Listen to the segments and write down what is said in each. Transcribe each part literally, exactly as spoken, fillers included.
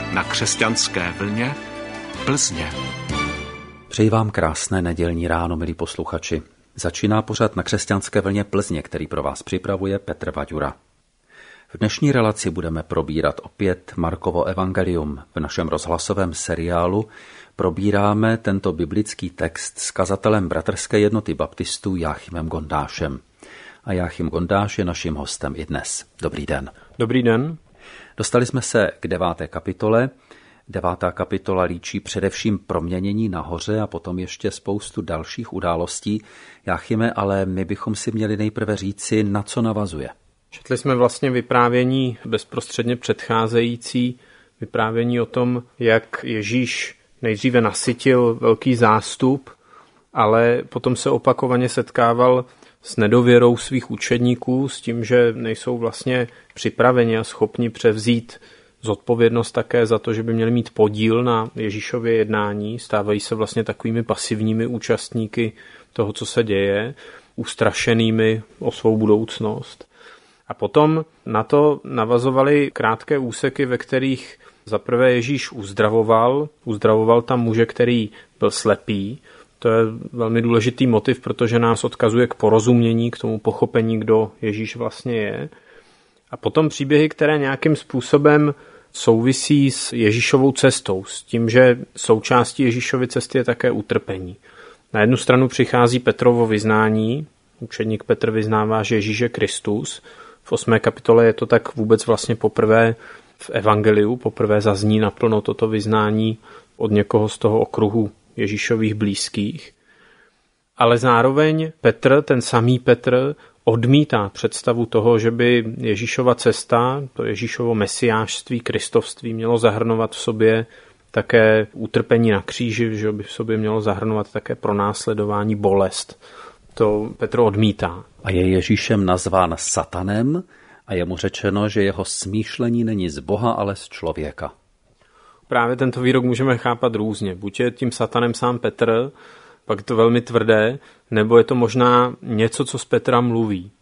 na křesťanské vlně Plzně. Přeji vám krásné nedělní ráno, milí posluchači. Začíná pořad Na křesťanské vlně Plzně, který pro vás připravuje Petr Vaďura. V dnešní relaci budeme probírat opět Markovo evangelium. V našem rozhlasovém seriálu probíráme tento biblický text s kazatelem Bratrské jednoty baptistů Jáchymem Gondášem. A Jáchym Gondáš je naším hostem i dnes. Dobrý den. Dobrý den. Dostali jsme se k deváté kapitole. Devátá kapitola líčí především proměnění nahoře a potom ještě spoustu dalších událostí. Jáchyme, ale my bychom si měli nejprve říci, na co navazuje. Četli jsme vlastně vyprávění bezprostředně předcházející, vyprávění o tom, jak Ježíš nejdříve nasytil velký zástup, ale potom se opakovaně setkával s nedověrou svých učedníků, s tím, že nejsou vlastně připraveni a schopni převzít zodpovědnost také za to, že by měli mít podíl na Ježíšově jednání. Stávají se vlastně takovými pasivními účastníky toho, co se děje, ustrašenými o svou budoucnost. A potom na to navazovaly krátké úseky, ve kterých zaprvé Ježíš uzdravoval, uzdravoval tam muže, který byl slepý. To je velmi důležitý motiv, protože nás odkazuje k porozumění, k tomu pochopení, kdo Ježíš vlastně je. A potom příběhy, které nějakým způsobem souvisí s Ježíšovou cestou, s tím, že součástí Ježíšovy cesty je také utrpení. Na jednu stranu přichází Petrovo vyznání, učedník Petr vyznává, že Ježíš je Kristus. V osmé kapitole je to tak vůbec vlastně poprvé v evangeliu, poprvé zazní naplno toto vyznání od někoho z toho okruhu Ježíšových blízkých. Ale zároveň Petr, ten samý Petr, odmítá představu toho, že by Ježíšova cesta, to Ježíšovo mesiášství, kristovství mělo zahrnovat v sobě také utrpení na kříži, že by v sobě mělo zahrnovat také pronásledování, bolest. To Petr odmítá. A je Ježíšem nazván satanem a je mu řečeno, že jeho smýšlení není z Boha, ale z člověka. Právě tento výrok můžeme chápat různě. Buď je tím satanem sám Petr, pak je to velmi tvrdé, nebo je to možná něco, co z Petra mluví.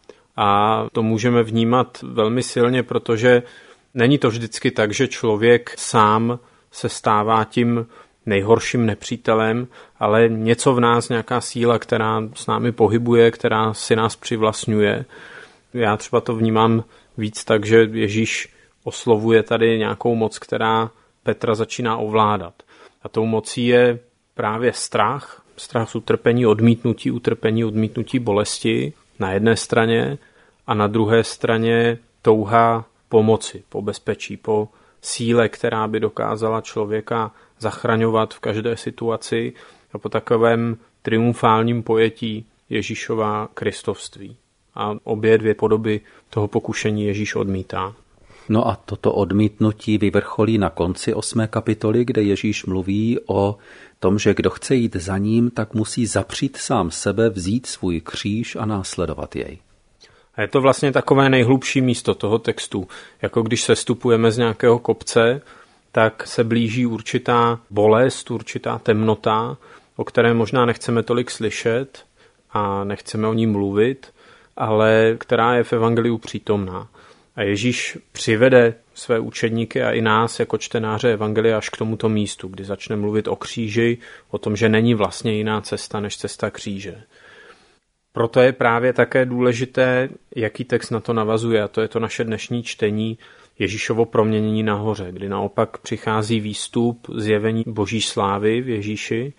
A to můžeme vnímat velmi silně, protože není to vždycky tak, že člověk sám se stává tím nejhorším nepřítelem, ale něco v nás, nějaká síla, která s námi pohybuje, která si nás přivlastňuje. Já třeba to vnímám víc tak, že Ježíš oslovuje tady nějakou moc, která Petra začíná ovládat. A tou mocí je právě strach, strach z utrpení, odmítnutí, utrpení, odmítnutí bolesti na jedné straně a na druhé straně touha pomoci, po bezpečí, po síle, která by dokázala člověka zachraňovat v každé situaci a po takovém triumfálním pojetí Ježíšova kristovství. A obě dvě podoby toho pokušení Ježíš odmítá. No a toto odmítnutí vyvrcholí na konci osmé kapitoly, kde Ježíš mluví o tom, že kdo chce jít za ním, tak musí zapřít sám sebe, vzít svůj kříž a následovat jej. A je to vlastně takové nejhlubší místo toho textu. Jako když sestupujeme z nějakého kopce, tak se blíží určitá bolest, určitá temnota, o které možná nechceme tolik slyšet a nechceme o ní mluvit, ale která je v evangeliu přítomná. A Ježíš přivede své učedníky a i nás jako čtenáře evangelia až k tomuto místu, kdy začne mluvit o kříži, o tom, že není vlastně jiná cesta než cesta kříže. Proto je právě také důležité, jaký text na to navazuje, a to je to naše dnešní čtení Ježíšovo proměnění nahoře, kdy naopak přichází výstup zjevení boží slávy v Ježíši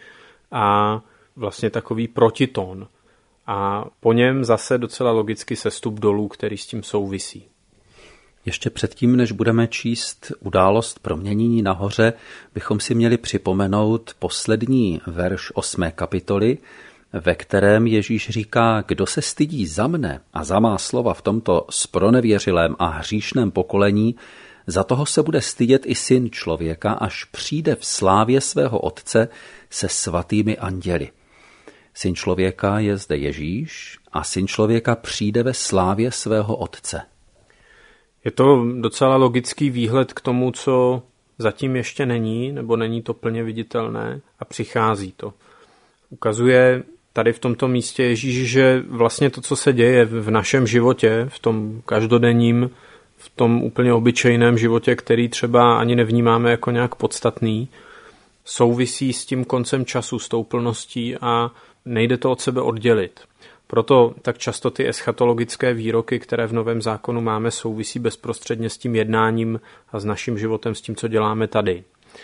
a vlastně takový protitón. A po něm zase docela logicky sestup dolů, který s tím souvisí. Ještě předtím, než budeme číst událost proměnění nahoře, bychom si měli připomenout poslední verš osmé kapitoly, ve kterém Ježíš říká, kdo se stydí za mne a za má slova v tomto zpronevěřilém a hříšném pokolení, za toho se bude stydět i syn člověka, až přijde v slávě svého otce se svatými anděli. Syn člověka je zde Ježíš a syn člověka přijde ve slávě svého otce. Je to docela logický výhled k tomu, co zatím ještě není, nebo není to plně viditelné a přichází to. Ukazuje tady v tomto místě Ježíš, že vlastně to, co se děje v našem životě, v tom každodenním v tom úplně obyčejném životě, který třeba ani nevnímáme jako nějak podstatný, souvisí s tím koncem času, s tou plností a nejde to od sebe oddělit. Proto tak často ty eschatologické výroky, které v Novém zákonu máme, souvisí bezprostředně s tím jednáním a s naším životem, s tím, co děláme tady.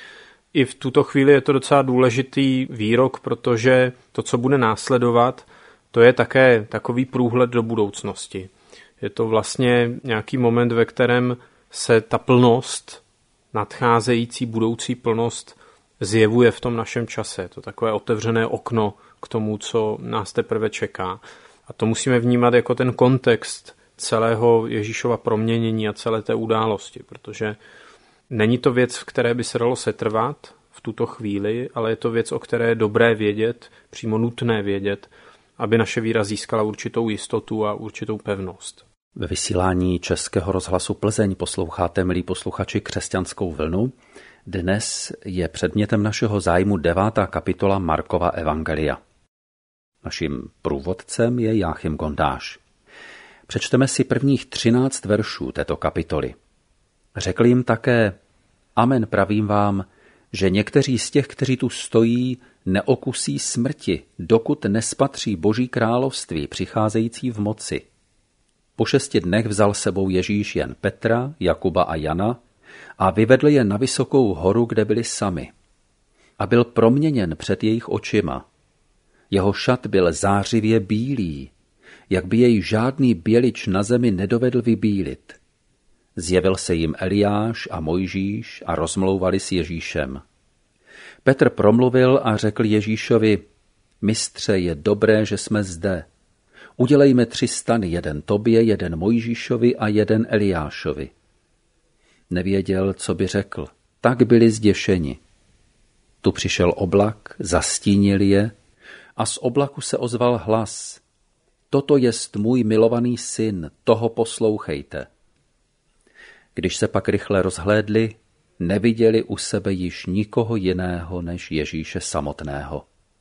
I v tuto chvíli je to docela důležitý výrok, protože to, co bude následovat, to je také takový průhled do budoucnosti. Je to vlastně nějaký moment, ve kterém se ta plnost, nadcházející budoucí plnost, zjevuje v tom našem čase. Je to takové otevřené okno k tomu, co nás teprve čeká. A to musíme vnímat jako ten kontext celého Ježíšova proměnění a celé té události, protože není to věc, v které by se dalo setrvat v tuto chvíli, ale je to věc, o které je dobré vědět, přímo nutné vědět, aby naše víra získala určitou jistotu a určitou pevnost. Ve vysílání Českého rozhlasu Plzeň posloucháte, milí posluchači, Křesťanskou vlnu. Dnes je předmětem našeho zájmu devátá kapitola Markova evangelia. Naším průvodcem je Jáchym Gondáš. Přečteme si prvních třináct veršů této kapitoly. Řekl jim také: Amen, pravím vám, že někteří z těch, kteří tu stojí, neokusí smrti, dokud nespatří Boží království přicházející v moci. Po šesti dnech vzal sebou Ježíš jen Petra, Jakuba a Jana a vyvedl je na vysokou horu, kde byli sami. A byl proměněn před jejich očima. Jeho šat byl zářivě bílý, jak by jej žádný bělič na zemi nedovedl vybílit. Zjevil se jim Eliáš a Mojžíš a rozmlouvali s Ježíšem. Petr promluvil a řekl Ježíšovi: Mistře, je dobré, že jsme zde. Udělejme tři stany, jeden tobě, jeden Mojžíšovi a jeden Eliášovi. Nevěděl, co by řekl, tak byli zděšeni. Tu přišel oblak, zastínil je a z oblaku se ozval hlas: Toto jest můj milovaný syn, toho poslouchejte. Když se pak rychle rozhlédli, neviděli u sebe již nikoho jiného než Ježíše samotného.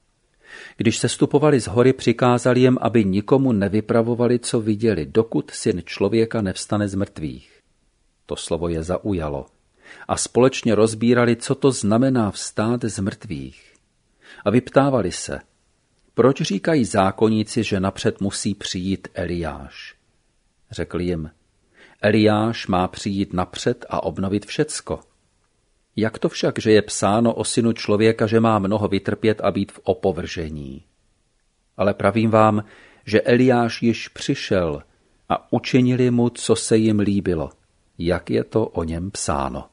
Když se stupovali z hory, přikázali jim, aby nikomu nevypravovali, co viděli, dokud syn člověka nevstane z mrtvých. To slovo je zaujalo a společně rozbírali, co to znamená vstát z mrtvých. A vyptávali se: Proč říkají zákonníci, že napřed musí přijít Eliáš? Řekl jim: Eliáš má přijít napřed a obnovit všecko. Jak to však, že je psáno o synu člověka, že má mnoho vytrpět a být v opovržení? Ale pravím vám, že Eliáš již přišel a učinili mu, co se jim líbilo, jak je to o něm psáno.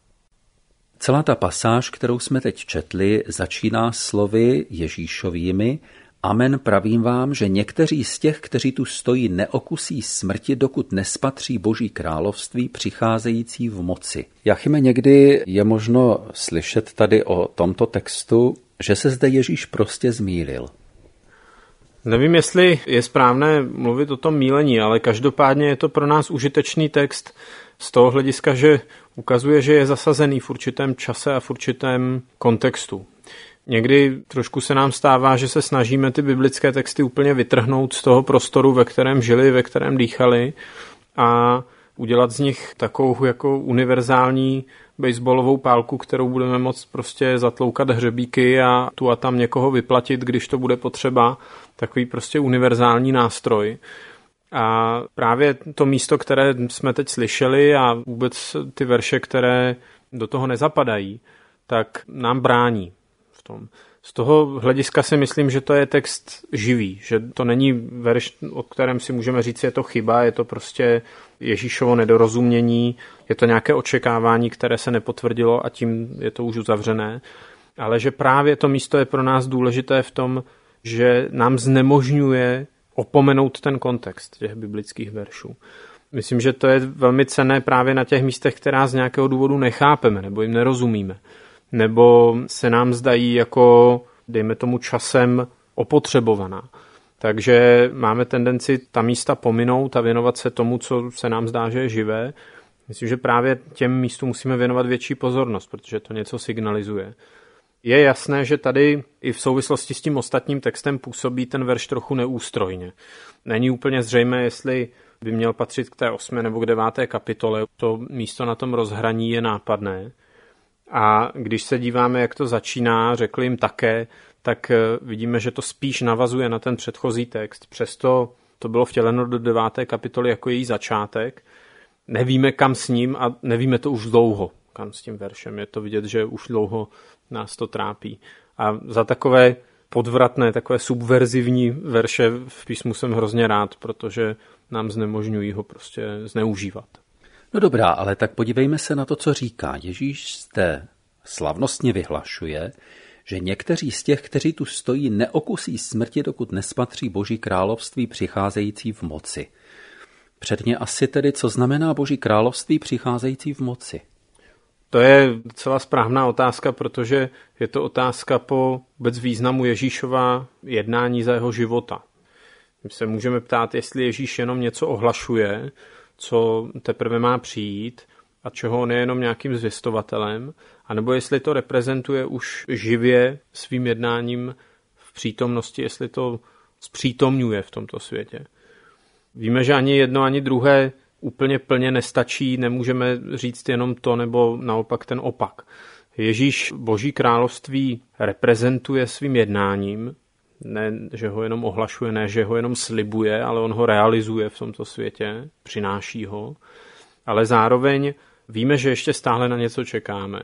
Celá ta pasáž, kterou jsme teď četli, začíná slovy Ježíšovými: Amen, pravím vám, že někteří z těch, kteří tu stojí, neokusí smrti, dokud nespatří Boží království přicházející v moci. Jachyme, někdy je možno slyšet tady o tomto textu, že se zde Ježíš prostě zmýlil. Nevím, jestli je správné mluvit o tom mýlení, ale každopádně je to pro nás užitečný text z toho hlediska, že ukazuje, že je zasazený v určitém čase a v určitém kontextu. Někdy trošku se nám stává, že se snažíme ty biblické texty úplně vytrhnout z toho prostoru, ve kterém žili, ve kterém dýchali, a udělat z nich takovou jako univerzální baseballovou pálku, kterou budeme moct prostě zatloukat hřebíky a tu a tam někoho vyplatit, když to bude potřeba. Takový prostě univerzální nástroj. A právě to místo, které jsme teď slyšeli, a vůbec ty verše, které do toho nezapadají, tak nám brání v tom. Z toho hlediska si myslím, že to je text živý, že to není verš, o kterém si můžeme říct, je to chyba, je to prostě Ježíšovo nedorozumění, je to nějaké očekávání, které se nepotvrdilo a tím je to už uzavřené, ale že právě to místo je pro nás důležité v tom, že nám znemožňuje opomenout ten kontext těch biblických veršů. Myslím, že to je velmi cenné právě na těch místech, která z nějakého důvodu nechápeme nebo jim nerozumíme, nebo se nám zdají jako, dejme tomu, časem opotřebovaná. Takže máme tendenci ta místa pominout a věnovat se tomu, co se nám zdá, že je živé. Myslím, že právě těm místům musíme věnovat větší pozornost, protože to něco signalizuje. Je jasné, že tady i v souvislosti s tím ostatním textem působí ten verš trochu neústrojně. Není úplně zřejmé, jestli by měl patřit k té osmé nebo k deváté kapitole. To místo na tom rozhraní je nápadné. A když se díváme, jak to začíná, řekl jim také, tak vidíme, že to spíš navazuje na ten předchozí text. Přesto to bylo vtěleno do deváté kapitoly jako její začátek. Nevíme, kam s ním a nevíme to už dlouho, kam s tím veršem. Je to vidět, že už dlouho nás to trápí. A za takové podvratné, takové subverzivní verše v písmu jsem hrozně rád, protože nám znemožňují ho prostě zneužívat. No dobrá, ale tak podívejme se na to, co říká. Ježíš zde slavnostně vyhlašuje, že někteří z těch, kteří tu stojí, neokusí smrti, dokud nespatří Boží království přicházející v moci. Předně asi tedy, co znamená Boží království přicházející v moci? To je docela správná otázka, protože je to otázka po vůbec významu Ježíšova jednání za jeho života. My se můžeme ptát, jestli Ježíš jenom něco ohlašuje, co teprve má přijít a čeho on je jenom nějakým zvěstovatelem, anebo jestli to reprezentuje už živě svým jednáním v přítomnosti, jestli to zpřítomňuje v tomto světě. Víme, že ani jedno, ani druhé úplně plně nestačí, nemůžeme říct jenom to, nebo naopak ten opak. Ježíš Boží království reprezentuje svým jednáním, ne, že ho jenom ohlašuje, ne, že ho jenom slibuje, ale on ho realizuje v tomto světě, přináší ho, ale zároveň víme, že ještě stále na něco čekáme.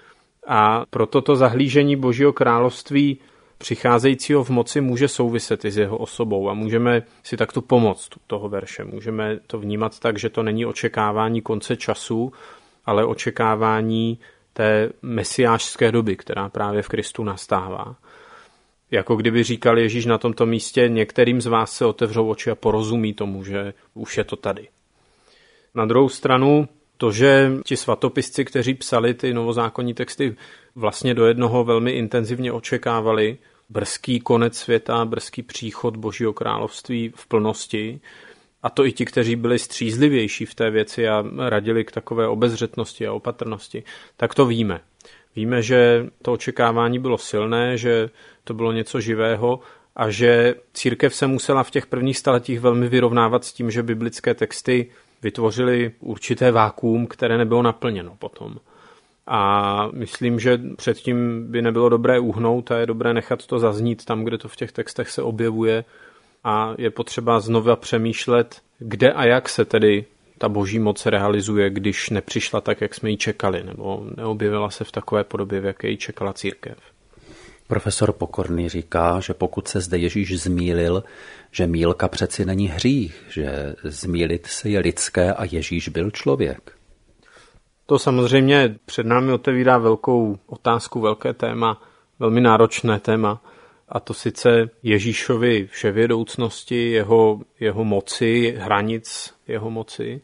A proto to zahlížení Božího království přicházejícího v moci může souviset i s jeho osobou a můžeme si takto pomoct toho verše. Můžeme to vnímat tak, že to není očekávání konce času, ale očekávání té mesiášské doby, která právě v Kristu nastává. Jako kdyby říkal Ježíš na tomto místě, některým z vás se otevřou oči a porozumí tomu, že už je to tady. Na druhou stranu, to, že ti svatopisci, kteří psali ty novozákonní texty, vlastně do jednoho velmi intenzivně očekávali brzký konec světa, brzký příchod Božího království v plnosti, a to i ti, kteří byli střízlivější v té věci a radili k takové obezřetnosti a opatrnosti, tak to víme. Víme, že to očekávání bylo silné, že to bylo něco živého a že církev se musela v těch prvních staletích velmi vyrovnávat s tím, že biblické texty vytvořily určité vákuum, které nebylo naplněno potom. A myslím, že předtím by nebylo dobré uhnout a je dobré nechat to zaznít tam, kde to v těch textech se objevuje a je potřeba znova přemýšlet, kde a jak se tedy ta boží moc realizuje, když nepřišla tak, jak jsme ji čekali, nebo neobjevila se v takové podobě, v jaké ji čekala církev. Profesor Pokorný říká, že pokud se zde Ježíš zmýlil, že mýlka přeci není hřích, že zmýlit se je lidské a Ježíš byl člověk. To samozřejmě před námi otevírá velkou otázku, velké téma, velmi náročné téma, a to sice Ježíšovi vševědoucnosti, jeho, jeho moci, hranic jeho moci.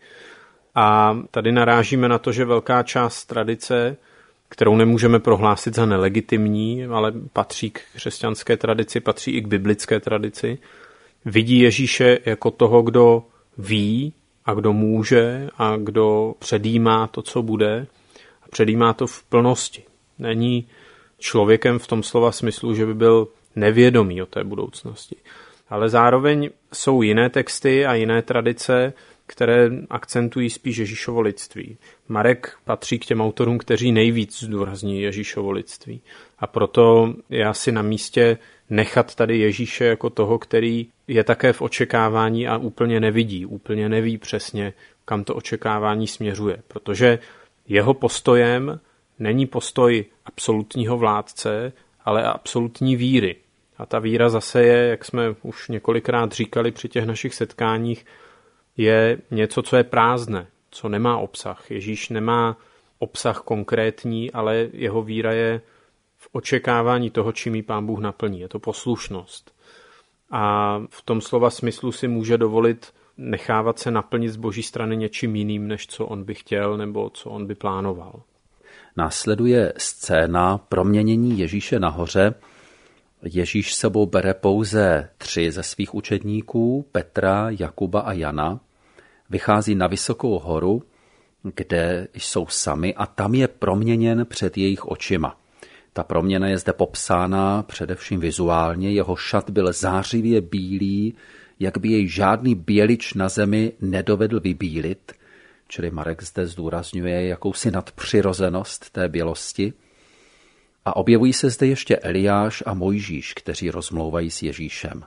A tady narážíme na to, že velká část tradice, kterou nemůžeme prohlásit za nelegitimní, ale patří k křesťanské tradici, patří i k biblické tradici, vidí Ježíše jako toho, kdo ví a kdo může a kdo předjímá to, co bude, a předjímá to v plnosti. Není člověkem v tom slova smyslu, že by byl nevědomý o té budoucnosti. Ale zároveň jsou jiné texty a jiné tradice, které akcentují spíš Ježíšovo lidství. Marek patří k těm autorům, kteří nejvíc zdůrazní Ježíšovo lidství. A proto je asi na místě nechat tady Ježíše jako toho, který je také v očekávání a úplně nevidí, úplně neví přesně, kam to očekávání směřuje. Protože jeho postojem není postoj absolutního vládce, ale absolutní víry. A ta víra zase je, jak jsme už několikrát říkali při těch našich setkáních, je něco, co je prázdné, co nemá obsah. Ježíš nemá obsah konkrétní, ale jeho víra je v očekávání toho, čím jí Pán Bůh naplní. Je to poslušnost. A v tom slova smyslu si může dovolit nechávat se naplnit z Boží strany něčím jiným, než co on by chtěl nebo co on by plánoval. Následuje scéna proměnění Ježíše nahoře. Ježíš sebou bere pouze tři ze svých učedníků, Petra, Jakuba a Jana. Vychází na vysokou horu, kde jsou sami, a tam je proměněn před jejich očima. Ta proměna je zde popsána především vizuálně. Jeho šat byl zářivě bílý, jak by jej žádný bělič na zemi nedovedl vybílit, čili Marek zde zdůrazňuje jakousi nadpřirozenost té bělosti. A objevují se zde ještě Eliáš a Mojžíš, kteří rozmlouvají s Ježíšem.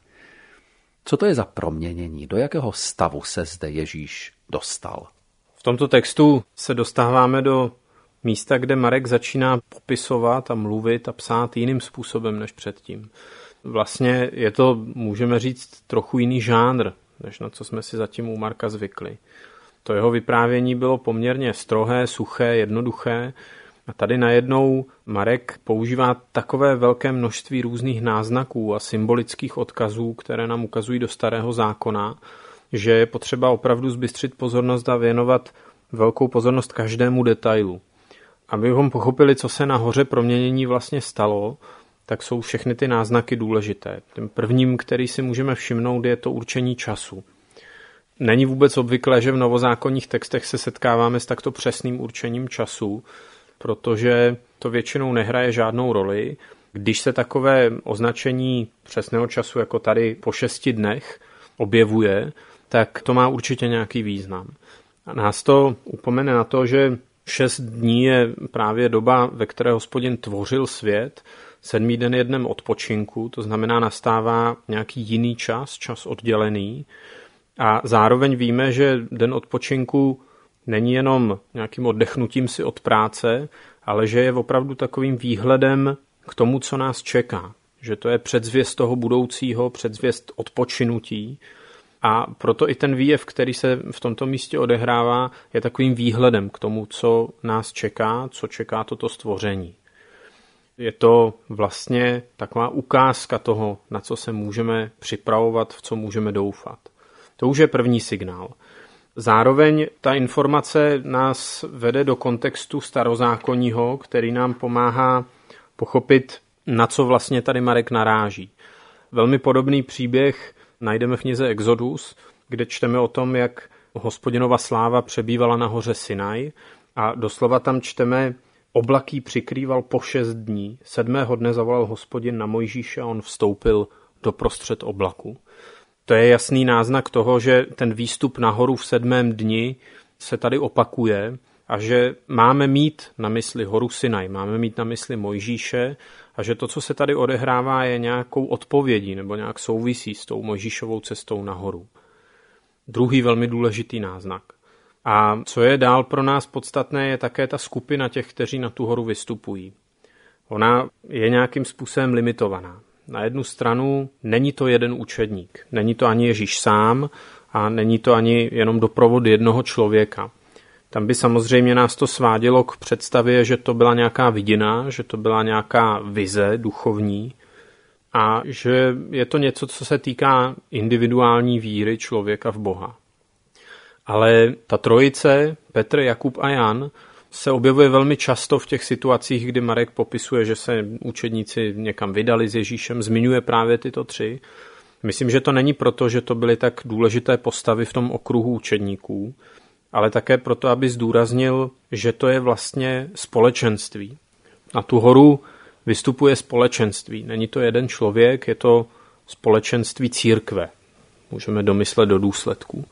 Co to je za proměnění? Do jakého stavu se zde Ježíš dostal? V tomto textu se dostáváme do místa, kde Marek začíná popisovat a mluvit a psát jiným způsobem než předtím. Vlastně je to, můžeme říct, trochu jiný žánr, než na co jsme si zatím u Marka zvykli. To jeho vyprávění bylo poměrně strohé, suché, jednoduché a tady najednou Marek používá takové velké množství různých náznaků a symbolických odkazů, které nám ukazují do Starého zákona, že je potřeba opravdu zbystřit pozornost a věnovat velkou pozornost každému detailu. Abychom pochopili, co se na hoře proměnění vlastně stalo, tak jsou všechny ty náznaky důležité. Tím prvním, který si můžeme všimnout, je to určení času. Není vůbec obvyklé, že v novozákonních textech se setkáváme s takto přesným určením času, protože to většinou nehraje žádnou roli. Když se takové označení přesného času, jako tady po šesti dnech, objevuje, tak to má určitě nějaký význam. A nás to upomene na to, že šest dní je právě doba, ve které Hospodin tvořil svět, sedmý den je dnem odpočinku, to znamená nastává nějaký jiný čas, čas oddělený. A zároveň víme, že den odpočinku není jenom nějakým oddechnutím si od práce, ale že je opravdu takovým výhledem k tomu, co nás čeká. Že to je předzvěst toho budoucího, předzvěst odpočinutí. A proto i ten výjev, který se v tomto místě odehrává, je takovým výhledem k tomu, co nás čeká, co čeká toto stvoření. Je to vlastně taková ukázka toho, na co se můžeme připravovat, v co můžeme doufat. To už je první signál. Zároveň ta informace nás vede do kontextu starozákonního, který nám pomáhá pochopit, na co vlastně tady Marek naráží. Velmi podobný příběh najdeme v knize Exodus, kde čteme o tom, jak Hospodinova sláva přebývala na hoře Sinaj a doslova tam čteme, oblak jí přikrýval po šest dní. Sedmého dne zavolal Hospodin na Mojžíše a on vstoupil do prostřed oblaku. To je jasný náznak toho, že ten výstup nahoru v sedmém dni se tady opakuje a že máme mít na mysli horu Sinaj, máme mít na mysli Mojžíše a že to, co se tady odehrává, je nějakou odpovědí nebo nějak souvisí s tou Mojžíšovou cestou nahoru. Druhý velmi důležitý náznak. A co je dál pro nás podstatné, je také ta skupina těch, kteří na tu horu vystupují. Ona je nějakým způsobem limitovaná. Na jednu stranu není to jeden učedník, není to ani Ježíš sám a není to ani jenom doprovod jednoho člověka. Tam by samozřejmě nás to svádělo k představě, že to byla nějaká vidina, že to byla nějaká vize duchovní a že je to něco, co se týká individuální víry člověka v Boha. Ale ta trojice, Petr, Jakub a Jan, se objevuje velmi často v těch situacích, kdy Marek popisuje, že se učedníci někam vydali s Ježíšem, zmiňuje právě tyto tři. Myslím, že to není proto, že to byly tak důležité postavy v tom okruhu učedníků, ale také proto, aby zdůraznil, že to je vlastně společenství. Na tu horu vystupuje společenství. Není to jeden člověk, je to společenství církve. Můžeme domyslet do důsledků.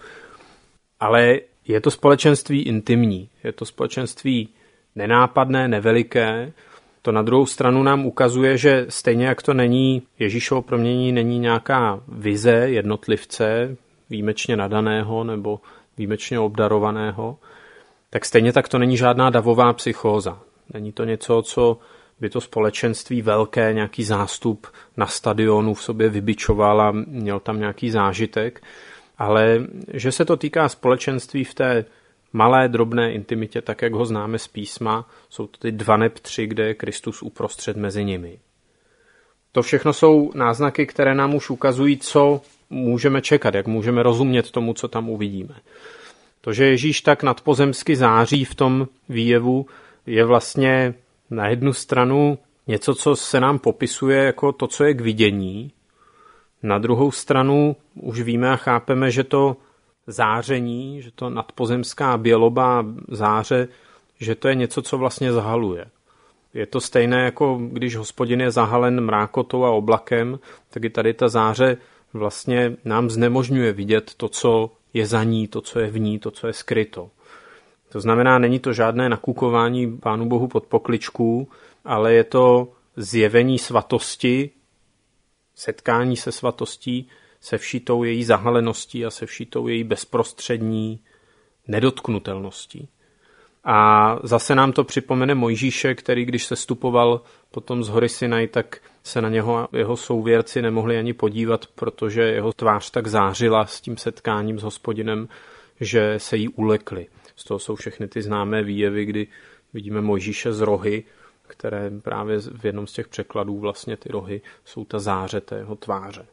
Ale je to společenství intimní, je to společenství nenápadné, neveliké. To na druhou stranu nám ukazuje, že stejně jak to není, Ježíšovo proměnění není nějaká vize jednotlivce, výjimečně nadaného nebo výjimečně obdarovaného, tak stejně tak to není žádná davová psychóza. Není to něco, co by to společenství velké, nějaký zástup na stadionu v sobě vybičoval a měl tam nějaký zážitek, ale že se to týká společenství v té malé, drobné intimitě, tak jak ho známe z písma, jsou to ty dva neb tři, kde je Kristus uprostřed mezi nimi. To všechno jsou náznaky, které nám už ukazují, co můžeme čekat, jak můžeme rozumět tomu, co tam uvidíme. To, že Ježíš tak nadpozemsky září v tom výjevu, je vlastně na jednu stranu něco, co se nám popisuje jako to, co je k vidění. Na druhou stranu už víme a chápeme, že to záření, že to nadpozemská běloba záře, že to je něco, co vlastně zahaluje. Je to stejné, jako když Hospodin je zahalen mrákotou a oblakem, tak i tady ta záře vlastně nám znemožňuje vidět to, co je za ní, to, co je v ní, to, co je skryto. To znamená, není to žádné nakukování Pánu Bohu pod pokličku, ale je to zjevení svatosti, setkání se svatostí, se vší tou její zahaleností a se vší tou její bezprostřední nedotknutelností. A zase nám to připomene Mojžíše, který když se stupoval potom z hory Sinaj, tak se na něho jeho souvěrci nemohli ani podívat, protože jeho tvář tak zářila s tím setkáním s Hospodinem, že se jí ulekli. Z toho jsou všechny ty známé výjevy, kdy vidíme Mojžíše z rohy, které právě v jednom z těch překladů vlastně ty rohy jsou ta záře té jeho tváře.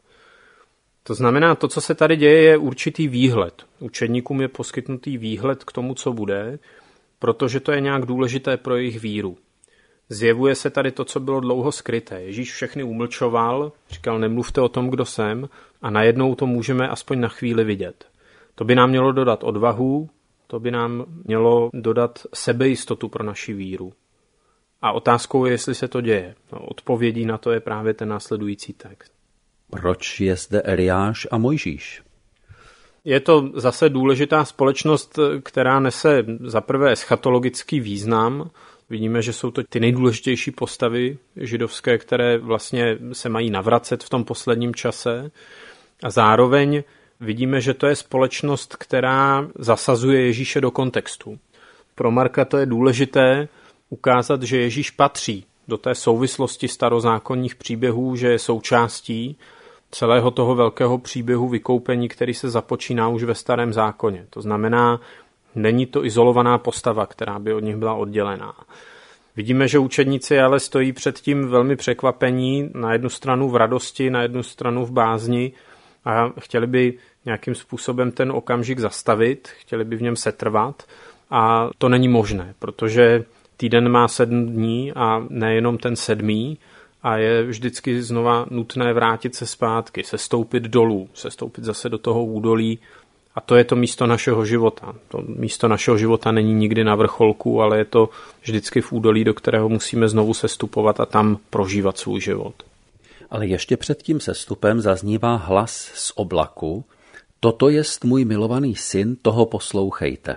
To znamená, to, co se tady děje, je určitý výhled. Učedníkům je poskytnutý výhled k tomu, co bude, protože to je nějak důležité pro jejich víru. Zjevuje se tady to, co bylo dlouho skryté. Ježíš všechny umlčoval, říkal, nemluvte o tom, kdo jsem, a najednou to můžeme aspoň na chvíli vidět. To by nám mělo dodat odvahu, to by nám mělo dodat sebejistotu pro naši víru. A otázkou je, jestli se to děje. No, odpovědí na to je právě ten následující text. Proč je zde Eliáš a Mojžíš? Je to zase důležitá společnost, která nese zaprvé eschatologický význam. Vidíme, že jsou to ty nejdůležitější postavy židovské, které vlastně se mají navracet v tom posledním čase. A zároveň vidíme, že to je společnost, která zasazuje Ježíše do kontextu. Pro Marka to je důležité ukázat, že Ježíš patří do té souvislosti starozákonních příběhů, že je součástí celého toho velkého příběhu vykoupení, který se započíná už ve Starém zákoně. To znamená, není to izolovaná postava, která by od nich byla oddělená. Vidíme, že učedníci ale stojí před tím velmi překvapení, na jednu stranu v radosti, na jednu stranu v bázni a chtěli by nějakým způsobem ten okamžik zastavit, chtěli by v něm setrvat a to není možné, protože týden má sedm dní a nejenom ten sedmý a je vždycky znova nutné vrátit se zpátky, sestoupit dolů, sestoupit zase do toho údolí a to je to místo našeho života. To místo našeho života není nikdy na vrcholku, ale je to vždycky v údolí, do kterého musíme znovu sestupovat a tam prožívat svůj život. Ale ještě před tím sestupem zaznívá hlas z oblaku: toto jest můj milovaný syn, toho poslouchejte.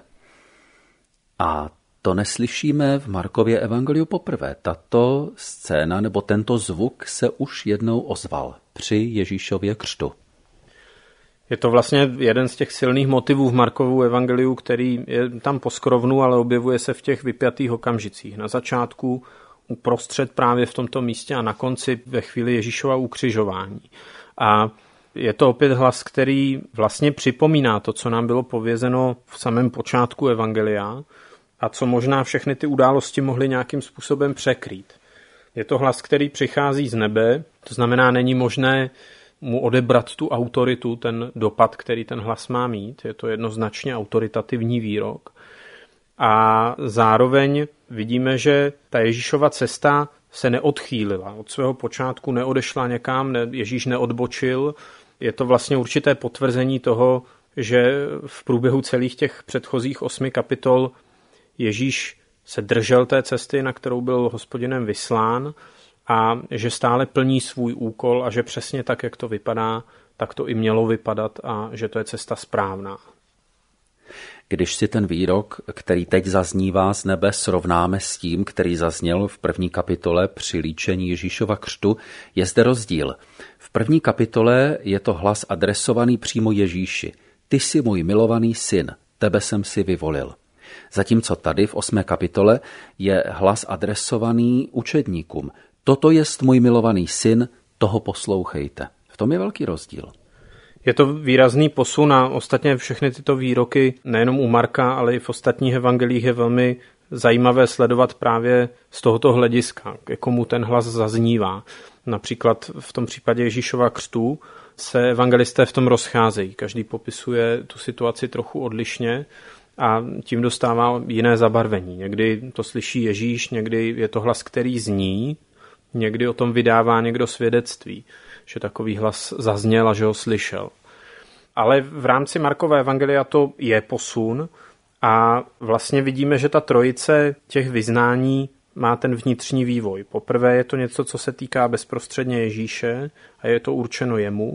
A to neslyšíme v Markově evangeliu poprvé. Tato scéna nebo tento zvuk se už jednou ozval při Ježíšově křtu. Je to vlastně jeden z těch silných motivů v Markovu evangeliu, který je tam poskrovnu, ale objevuje se v těch vypjatých okamžicích. Na začátku, uprostřed právě v tomto místě a na konci ve chvíli Ježíšova ukřižování. A je to opět hlas, který vlastně připomíná to, co nám bylo povězeno v samém počátku evangelia a co možná všechny ty události mohly nějakým způsobem překrýt. Je to hlas, který přichází z nebe, to znamená, není možné mu odebrat tu autoritu, ten dopad, který ten hlas má mít. Je to jednoznačně autoritativní výrok. A zároveň vidíme, že ta Ježíšova cesta se neodchýlila. Od svého počátku neodešla někam, ne, Ježíš neodbočil. Je to vlastně určité potvrzení toho, že v průběhu celých těch předchozích osmi kapitol Ježíš se držel té cesty, na kterou byl Hospodinem vyslán, a že stále plní svůj úkol a že přesně tak, jak to vypadá, tak to i mělo vypadat a že to je cesta správná. Když si ten výrok, který teď zaznívá z nebe, srovnáme s tím, který zazněl v první kapitole při líčení Ježíšova křtu, je zde rozdíl. V první kapitole je to hlas adresovaný přímo Ježíši. Ty jsi můj milovaný syn, tebe jsem si vyvolil. Zatímco tady v osmé kapitole je hlas adresovaný učedníkům. Toto jest můj milovaný syn, toho poslouchejte. V tom je velký rozdíl. Je to výrazný posun a ostatně všechny tyto výroky, nejenom u Marka, ale i v ostatních evangelích je velmi zajímavé sledovat právě z tohoto hlediska, k komu ten hlas zaznívá. Například v tom případě Ježíšova křtu se evangelisté v tom rozcházejí. Každý popisuje tu situaci trochu odlišně a tím dostává jiné zabarvení. Někdy to slyší Ježíš, někdy je to hlas, který zní, někdy o tom vydává někdo svědectví, že takový hlas zazněl a že ho slyšel. Ale v rámci Markova evangelia to je posun a vlastně vidíme, že ta trojice těch vyznání má ten vnitřní vývoj. Poprvé je to něco, co se týká bezprostředně Ježíše a je to určeno jemu.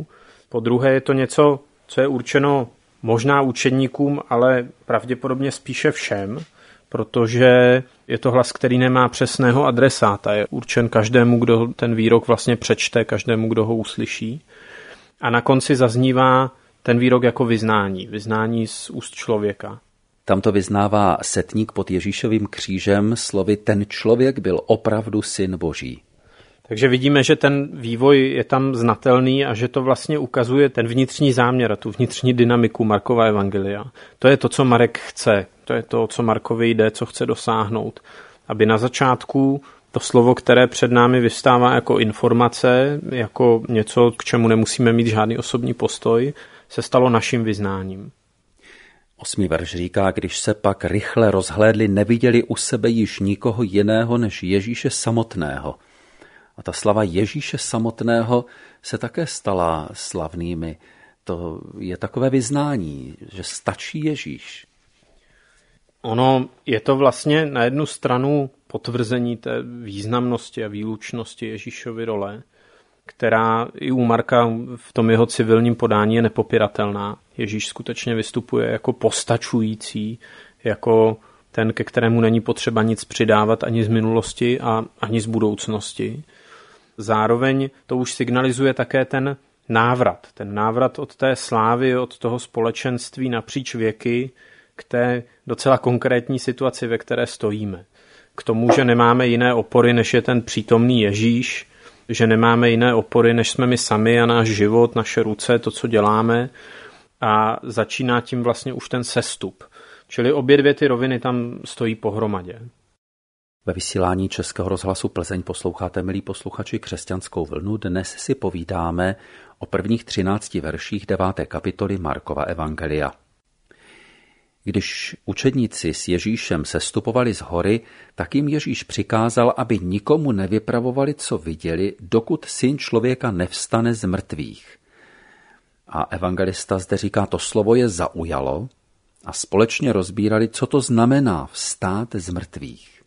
Po druhé je to něco, co je určeno možná učedníkům, ale pravděpodobně spíše všem, protože je to hlas, který nemá přesného adresáta. Je určen každému, kdo ten výrok vlastně přečte, každému, kdo ho uslyší. A na konci zaznívá ten výrok jako vyznání. Vyznání z úst člověka. Tam to vyznává setník pod Ježíšovým křížem slovy ten člověk byl opravdu syn Boží. Takže vidíme, že ten vývoj je tam znatelný a že to vlastně ukazuje ten vnitřní záměr a tu vnitřní dynamiku Markova evangelia. To je to, co Marek chce. To je to, co Markovi jde, co chce dosáhnout. Aby na začátku to slovo, které před námi vystává jako informace, jako něco, k čemu nemusíme mít žádný osobní postoj, se stalo naším vyznáním. Osmý verš říká, když se pak rychle rozhlédli, neviděli u sebe již nikoho jiného než Ježíše samotného. A ta slava Ježíše samotného se také stala slavnými. To je takové vyznání, že stačí Ježíš. Ono je to vlastně na jednu stranu potvrzení té významnosti a výlučnosti Ježíšovy role, která i u Marka v tom jeho civilním podání je nepopiratelná. Ježíš skutečně vystupuje jako postačující, jako ten, ke kterému není potřeba nic přidávat ani z minulosti a ani z budoucnosti. Zároveň to už signalizuje také ten návrat. Ten návrat od té slávy, od toho společenství napříč věky k té docela konkrétní situaci, ve které stojíme. K tomu, že nemáme jiné opory, než je ten přítomný Ježíš, že nemáme jiné opory, než jsme my sami a náš život, naše ruce, to, co děláme. A začíná tím vlastně už ten sestup. Čili obě dvě ty roviny tam stojí pohromadě. Ve vysílání Českého rozhlasu Plzeň posloucháte, milí posluchači, Křesťanskou vlnu. Dnes si povídáme o prvních třinácti verších deváté kapitoly Markova evangelia. Když učedníci s Ježíšem sestupovali z hory, tak jim Ježíš přikázal, aby nikomu nevypravovali, co viděli, dokud Syn člověka nevstane z mrtvých. A evangelista zde říká, to slovo je zaujalo a společně rozbírali, co to znamená vstát z mrtvých.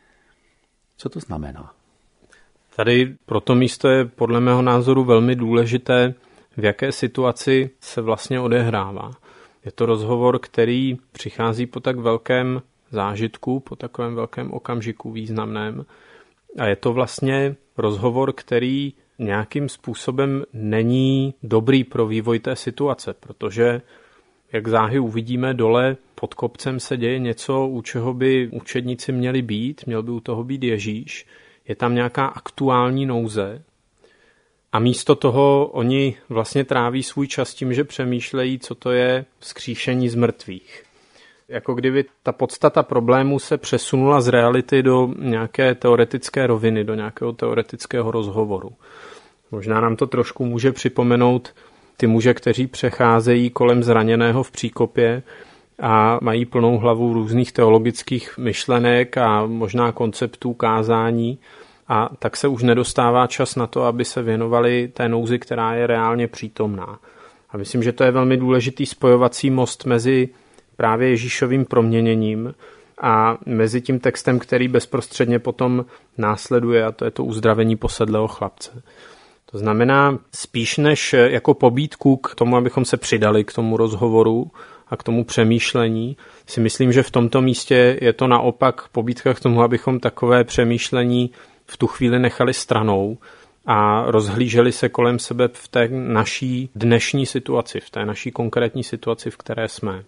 Co to znamená? Tady pro to místo je podle mého názoru velmi důležité, v jaké situaci se vlastně odehrává. Je to rozhovor, který přichází po tak velkém zážitku, po takovém velkém okamžiku významném. A je to vlastně rozhovor, který nějakým způsobem není dobrý pro vývoj té situace, protože, jak záhy uvidíme, dole pod kopcem se děje něco, u čeho by učedníci měli být, měl by u toho být Ježíš. Je tam nějaká aktuální nouze a místo toho oni vlastně tráví svůj čas tím, že přemýšlejí, co to je vzkříšení z mrtvých. Jako kdyby ta podstata problému se přesunula z reality do nějaké teoretické roviny, do nějakého teoretického rozhovoru. Možná nám to trošku může připomenout ty muže, kteří přecházejí kolem zraněného v příkopě a mají plnou hlavu různých teologických myšlenek a možná konceptů kázání, a tak se už nedostává čas na to, aby se věnovali té nouzi, která je reálně přítomná. A myslím, že to je velmi důležitý spojovací most mezi právě Ježíšovým proměněním a mezi tím textem, který bezprostředně potom následuje, a to je to uzdravení posedlého chlapce. To znamená, spíš než jako pobídku k tomu, abychom se přidali k tomu rozhovoru a k tomu přemýšlení, si myslím, že v tomto místě je to naopak pobídka k tomu, abychom takové přemýšlení v tu chvíli nechali stranou a rozhlíželi se kolem sebe v té naší dnešní situaci, v té naší konkrétní situaci, v které jsme.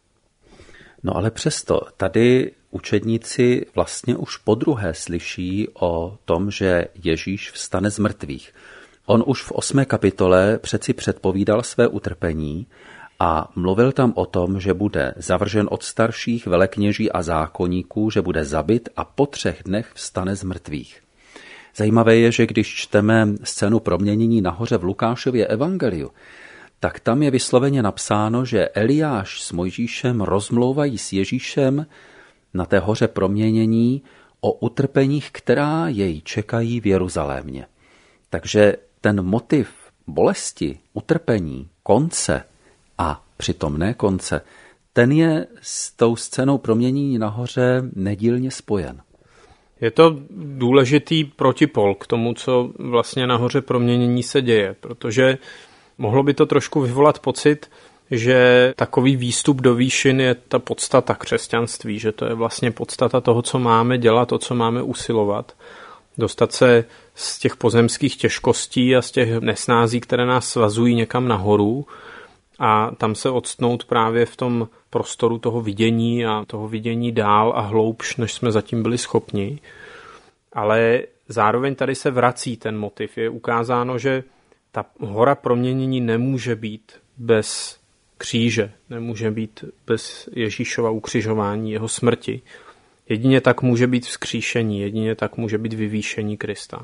No ale přesto, tady učedníci vlastně už podruhé slyší o tom, že Ježíš vstane z mrtvých. On už v osmé kapitole přeci předpovídal své utrpení a mluvil tam o tom, že bude zavržen od starších velekněží a zákonníků, že bude zabit a po třech dnech vstane z mrtvých. Zajímavé je, že když čteme scénu proměnění nahoře v Lukášově evangeliu, tak tam je vysloveně napsáno, že Eliáš s Mojžíšem rozmlouvají s Ježíšem na té hoře proměnění o utrpeních, která jej čekají v Jeruzalémě. Takže ten motiv bolesti, utrpení, konce a přitom ne konce, ten je s tou scénou proměnění nahoře nedílně spojen. Je to důležitý protipol k tomu, co vlastně nahoře proměnění se děje, protože Mohlo by to trošku vyvolat pocit, že takový výstup do výšin je ta podstata křesťanství, že to je vlastně podstata toho, co máme dělat, o co máme usilovat. Dostat se z těch pozemských těžkostí a z těch nesnází, které nás svazují, někam nahoru a tam se odstnout právě v tom prostoru toho vidění a toho vidění dál a hloubš, než jsme zatím byli schopni. Ale zároveň tady se vrací ten motiv. Je ukázáno, že ta hora proměnění nemůže být bez kříže, nemůže být bez Ježíšova ukřižování, jeho smrti. Jedině tak může být vzkříšení, jedině tak může být vyvýšení Krista.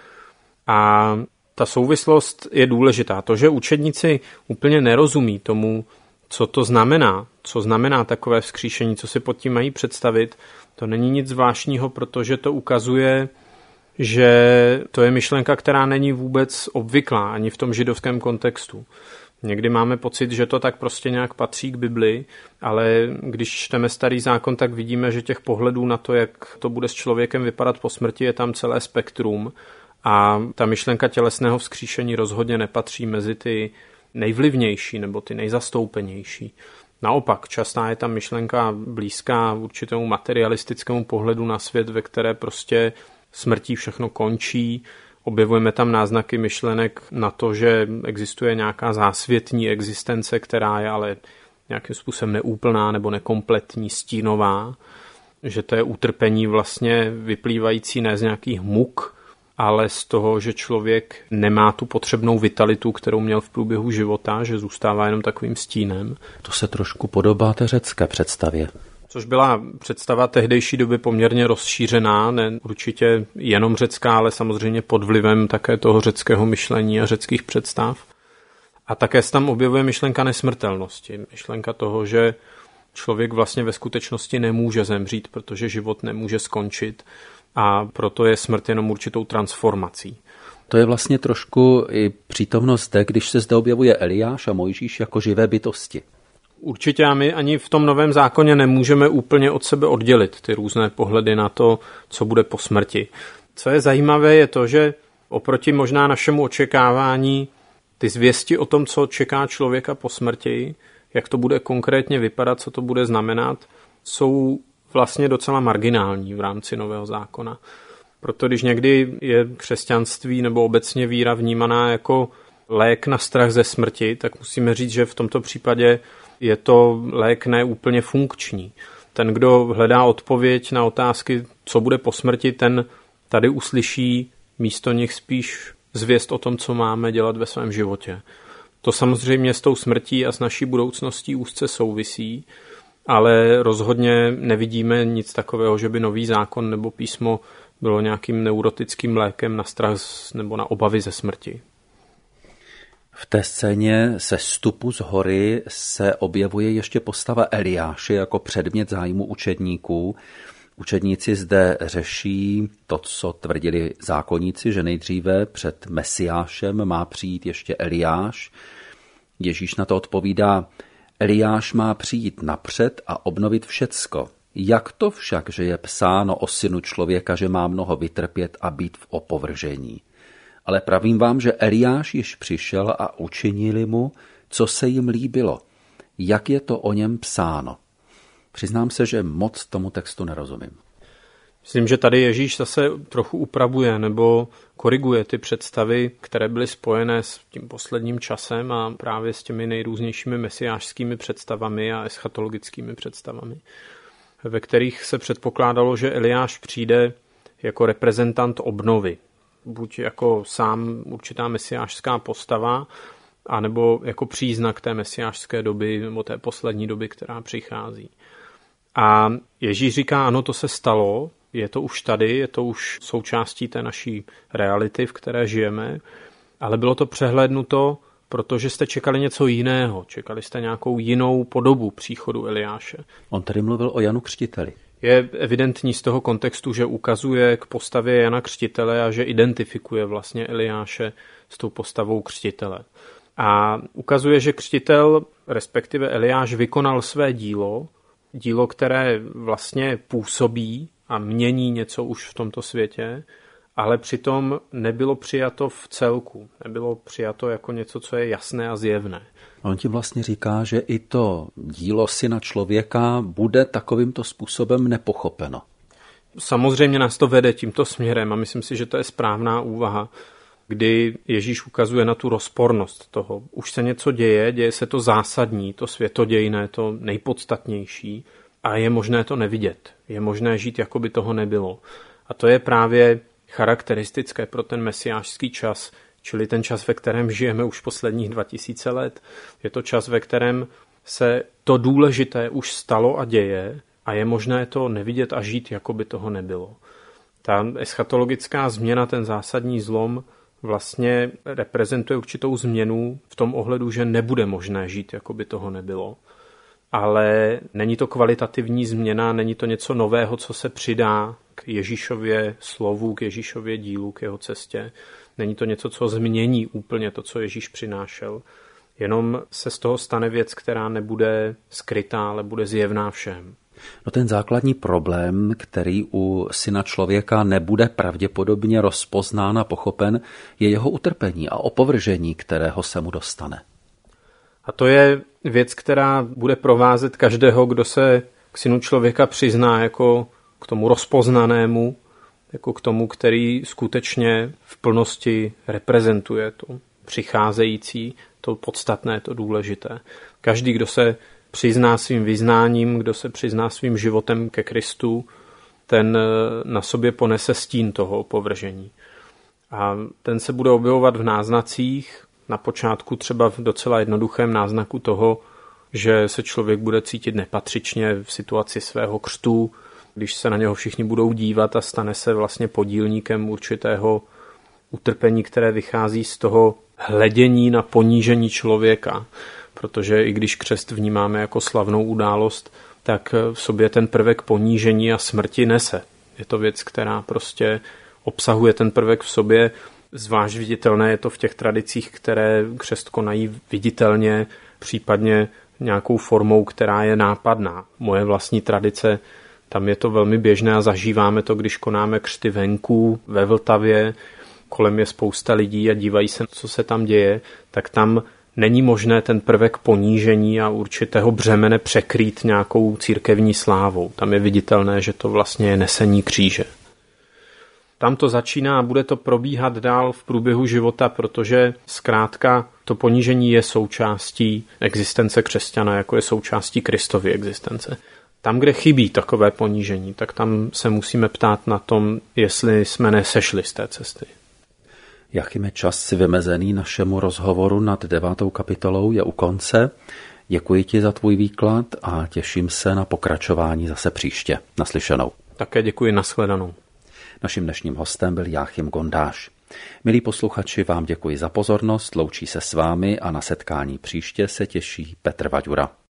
A ta souvislost je důležitá. To, že učedníci úplně nerozumí tomu, co to znamená, co znamená takové vzkříšení, co si pod tím mají představit, to není nic zvláštního, protože to ukazuje, že to je myšlenka, která není vůbec obvyklá ani v tom židovském kontextu. Někdy máme pocit, že to tak prostě nějak patří k Bibli, ale když čteme Starý zákon, tak vidíme, že těch pohledů na to, jak to bude s člověkem vypadat po smrti, je tam celé spektrum a ta myšlenka tělesného vzkříšení rozhodně nepatří mezi ty nejvlivnější nebo ty nejzastoupenější. Naopak, častá je tam myšlenka blízká určitému materialistickému pohledu na svět, ve které prostě smrtí všechno končí. Objevujeme tam náznaky myšlenek na to, že existuje nějaká zásvětní existence, která je ale nějakým způsobem neúplná nebo nekompletní, stínová, že to je utrpení vlastně vyplývající ne z nějakých muk, ale z toho, že člověk nemá tu potřebnou vitalitu, kterou měl v průběhu života, že zůstává jenom takovým stínem. To se trošku podobá té řecké představě. Což byla představa tehdejší doby poměrně rozšířená, ne určitě jenom řecká, ale samozřejmě pod vlivem také toho řeckého myšlení a řeckých představ. A také se tam objevuje myšlenka nesmrtelnosti, myšlenka toho, že člověk vlastně ve skutečnosti nemůže zemřít, protože život nemůže skončit a proto je smrt jenom určitou transformací. To je vlastně trošku i přítomnost zde, když se zde objevuje Eliáš a Mojžíš jako živé bytosti. Určitě a my ani v tom Novém zákoně nemůžeme úplně od sebe oddělit ty různé pohledy na to, co bude po smrti. Co je zajímavé, je to, že oproti možná našemu očekávání ty zvěsti o tom, co čeká člověka po smrti, jak to bude konkrétně vypadat, co to bude znamenat, jsou vlastně docela marginální v rámci Nového zákona. Proto když někdy je křesťanství nebo obecně víra vnímaná jako lék na strach ze smrti, tak musíme říct, že v tomto případě je to lék neúplně funkční. Ten, kdo hledá odpověď na otázky, co bude po smrti, ten tady uslyší místo nich spíš zvěst o tom, co máme dělat ve svém životě. To samozřejmě s tou smrtí a s naší budoucností úzce souvisí, ale rozhodně nevidíme nic takového, že by Nový zákon nebo písmo bylo nějakým neurotickým lékem na strach nebo na obavy ze smrti. V té scéně sestupu z hory se objevuje ještě postava Eliáše jako předmět zájmu učedníků. Učedníci zde řeší to, co tvrdili zákonníci, že nejdříve před Mesiášem má přijít ještě Eliáš. Ježíš na to odpovídá, Eliáš má přijít napřed a obnovit všecko. Jak to však, že je psáno o synu člověka, že má mnoho vytrpět a být v opovržení? Ale pravím vám, že Eliáš již přišel a učinili mu, co se jim líbilo. Jak je to o něm psáno? Přiznám se, že moc tomu textu nerozumím. Myslím, že tady Ježíš zase trochu upravuje nebo koriguje ty představy, které byly spojené s tím posledním časem a právě s těmi nejrůznějšími mesiášskými představami a eschatologickými představami, ve kterých se předpokládalo, že Eliáš přijde jako reprezentant obnovy. Buď jako sám určitá mesiášská postava, anebo jako příznak té mesiášské doby nebo té poslední doby, která přichází. A Ježíš říká, ano, to se stalo, je to už tady, je to už součástí té naší reality, v které žijeme, ale bylo to přehlédnuto, protože jste čekali něco jiného, čekali jste nějakou jinou podobu příchodu Eliáše. On tady mluvil o Janu Křtiteli. Je evidentní z toho kontextu, že ukazuje k postavě Jana Křtitele a že identifikuje vlastně Eliáše s tou postavou křtitele. A ukazuje, že křtitel, respektive Eliáš, vykonal své dílo, dílo, které vlastně působí a mění něco už v tomto světě, ale přitom nebylo přijato v celku, nebylo přijato jako něco, co je jasné a zjevné. On ti vlastně říká, že i to dílo Syna člověka bude takovýmto způsobem nepochopeno. Samozřejmě nás to vede tímto směrem a myslím si, že to je správná úvaha, kdy Ježíš ukazuje na tu rozpornost toho. Už se něco děje, děje se to zásadní, to světodějné, to nejpodstatnější a je možné to nevidět. Je možné žít, jako by toho nebylo. A to je právě charakteristické pro ten mesiášský čas, čili ten čas, ve kterém žijeme už posledních dva tisíce let. Je to čas, ve kterém se to důležité už stalo a děje a je možné to nevidět a žít, jako by toho nebylo. Ta eschatologická změna, ten zásadní zlom, vlastně reprezentuje určitou změnu v tom ohledu, že nebude možné žít, jako by toho nebylo. Ale není to kvalitativní změna, není to něco nového, co se přidá k Ježíšově slovu, k Ježíšově dílu, k jeho cestě. Není to něco, co změní úplně to, co Ježíš přinášel. Jenom se z toho stane věc, která nebude skrytá, ale bude zjevná všem. No ten základní problém, který u Syna člověka nebude pravděpodobně rozpoznán a pochopen, je jeho utrpení a opovržení, kterého se mu dostane. A to je věc, která bude provázet každého, kdo se k Synu člověka přizná jako k tomu rozpoznanému, jako k tomu, který skutečně v plnosti reprezentuje to přicházející, to podstatné, to důležité. Každý, kdo se přizná svým vyznáním, kdo se přizná svým životem ke Kristu, ten na sobě ponese stín toho opovržení. A ten se bude objevovat v náznacích, na počátku třeba v docela jednoduchém náznaku toho, že se člověk bude cítit nepatřičně v situaci svého křtu, když se na něho všichni budou dívat a stane se vlastně podílníkem určitého utrpení, které vychází z toho hledění na ponížení člověka. Protože i když křest vnímáme jako slavnou událost, tak v sobě ten prvek ponížení a smrti nese. Je to věc, která prostě obsahuje ten prvek v sobě. Zvlášť viditelné je to v těch tradicích, které křest konají viditelně, případně nějakou formou, která je nápadná. Moje vlastní tradice, tam je to velmi běžné a zažíváme to, když konáme křty venku, ve Vltavě, kolem je spousta lidí a dívají se, co se tam děje, tak tam není možné ten prvek ponížení a určitého břemene překrýt nějakou církevní slávou. Tam je viditelné, že to vlastně je nesení kříže. Tam to začíná a bude to probíhat dál v průběhu života, protože zkrátka to ponížení je součástí existence křesťana, jako je součástí Kristovy existence. Tam, kde chybí takové ponížení, tak tam se musíme ptát na tom, jestli jsme nesešli z té cesty. Jachime, čas si vymezený našemu rozhovoru nad devátou kapitolou je u konce. Děkuji ti za tvůj výklad a těším se na pokračování zase příště. Naslyšenou. Také děkuji, nashledanou. Naším dnešním hostem byl Jáchym Gondáš. Milí posluchači, vám děkuji za pozornost, loučí se s vámi a na setkání příště se těší Petr Vaďura.